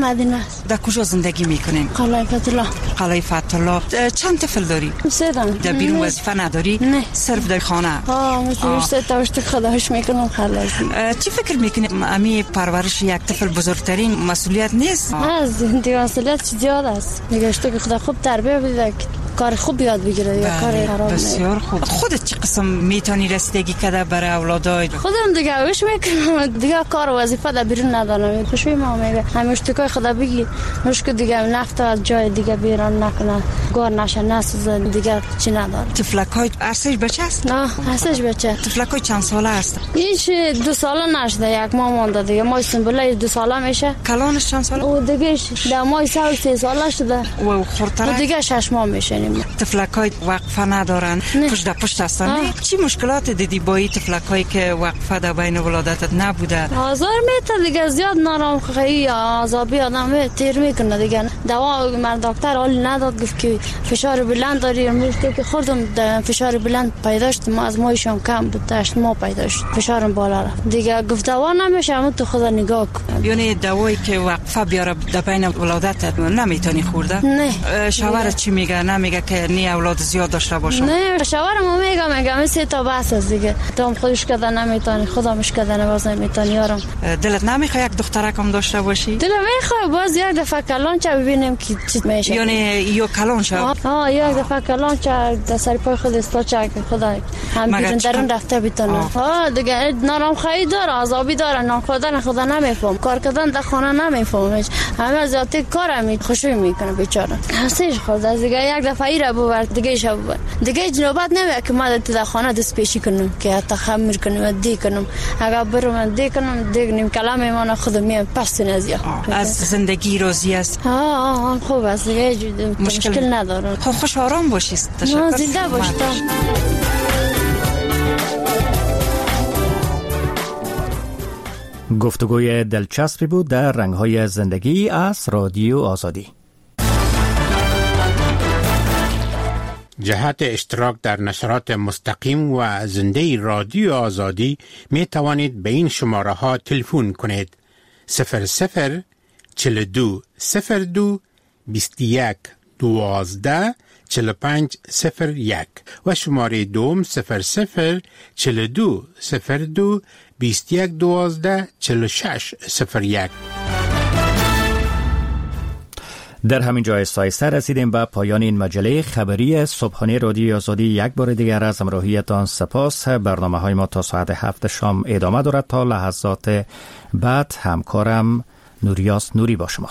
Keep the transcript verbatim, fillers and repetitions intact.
مدینه است. در کجا زندگی میکنین؟ قلعه فتح‌الله. قلعه فتح‌الله. چند طفل داری؟ سه تا. در بیرون وظیفه نداری؟ نه. صرف در خانه. آه مثل سه تا وقت خداش میکنم خلاص. چی فکر میکنی امی پرورش یک طفل بزرگترین مسئولیت نیست؟ از دیگه مسئولیت زیاد است. دیگه که خدا خوب تربیت بده کار خوب یاد بگیره یا کار خراب. بسیار خوب. خودت چه قسم میتونی رسیدگی کده برای اولادای؟ خودم دیگه وش میکنم دیگه کار وظیفه در بیرون ندارم. خوشی ما میگه همیش تو کار خدا بگی مش که دیگه نفت از جای دیگه بیرون نکنه گار نشه نسوزه دیگه چی نداره. طفلکای ارسش بچه است؟ نه ارسش بچه. طفلکای چند ساله است؟ هیچ دو ساله نشده یک ماه مونده دیگه ما سنبله دو ساله میشه. کلانش چند ساله؟ او دیگه در ماه سه ساله شده. و خورتره دیگه شش ماه میشه. طفلکای وقفه ندارن پشت در پشت هستن. چی مشکلات دیدی با این طفلکایی که وقفه در بین ولادتت نبوده؟ آزار میته دیگه زیاد نارم خیلی عذابی آدم تیر میکنه دیگه. دوا من دکتر حال نداد گفت که فشار بلند داری. میگه که خودم فشار بلند پیدا شد ما از مایشم کم بود داشت ما پیدا شد فشارم بالا رفت دیگه. گفت دوا نمیشه اما تو خدا نگاه کن. یعنی دوایی که وقفه بیاره در بین ولادتت نمیتونی خورده؟ نه. شوهرت چی میگه؟ نمیگه که نی اولاد زیاد داشته باشه؟ نه شوهرم میگه میگه سه تا بس است دیگه. تو خودش کده نمیتونی خودمش کده نواز نمیتونی یارم. دلت نمیخواد یک دخترکم داشته باشی؟ دلم میخواد باز یک دفعه کلان چه ببینیم که چی میشه. یعنی یو کلان شد؟ آه یک دفعه کلان چه در سر پای خود استا چه خدا هم بیرون درون رفته بیتونه. ها دیگه نارم خیلی داره عذابی داره نان خودن خدا نمیفهم کار کردن در خانه نمیفهمش همه زیادی کارم خوشی میکنه بیچاره. هستش خود از دیگه یک دفعه ای را ببر دیگه شب ببر دیگه جنوبت نمیاد که ما در خانه دست پیشی کنم که حتی خمیر کنم دی کنم اگر برم دی کنم دیگه نیم کلام من خودم میام پس نزیا. از زندگی راضی است؟ ها خوب است دیگه مشکل نداره. خوش آرام باشید. تشکر. زنده باشید. گفتگوی دلچسبی بود در رنگ‌های زندگی از رادیو آزادی. جهت اشتراک در نشرات مستقیم و زنده رادیو آزادی می توانید به این شماره ها تلفن کنید: صفر صفر چهل و دو صفر دو بیست و یک دوازده چهل و پنج صفر یک و شماره دوم صفر صفر چهل و دو صفر دو بیست و یک دوازده چهل و شش صفر یک. در همین جای سایسته رسیدیم به پایان این مجله خبری صبحانه رادیو آزادی. یک بار دیگر از همراهیتان سپاس. برنامه های ما تا ساعت هفت شام ادامه دارد. تا لحظات بعد همکارم نوریاس نوری با شما.